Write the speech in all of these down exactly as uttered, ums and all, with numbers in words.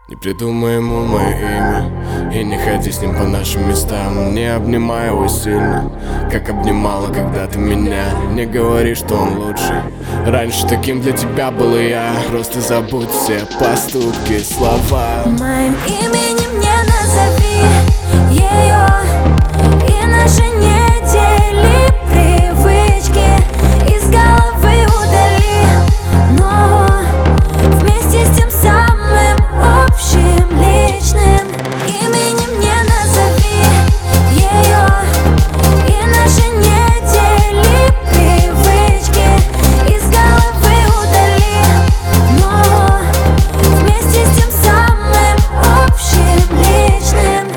Не придумай ему мое имя и не ходи с ним по нашим местам. Не обнимай его сильно, как обнимала когда-то меня. Не говори, что он лучший. Раньше таким для тебя был и я. Просто забудь все поступки, слова. Моим именем не назови ее, и наши недели привычки из головы удали. Но вместе с тем самым общим личным именем не назови ее, и наши недели привычки из головы удали. Но вместе с тем самым общим личным.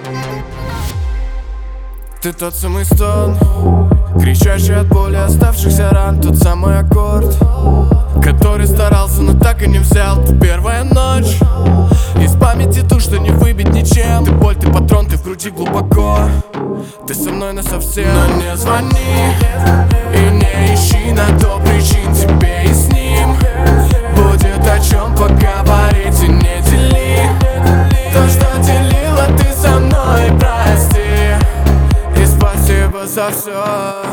Ты тот самый стон, кричащий от боли оставшихся ран. Тот самый аккорд, который старался, но так и не взял. Ты первая ночь, из памяти ту, что не выбить ничем. Ты боль, ты патрон, ты в груди глубоко. Ты со мной насовсем. Но не звони и не ищи на то причин. Тебе и с ним будет о чем поговорить. И не дели то, что делила ты со мной. Прости и спасибо за все.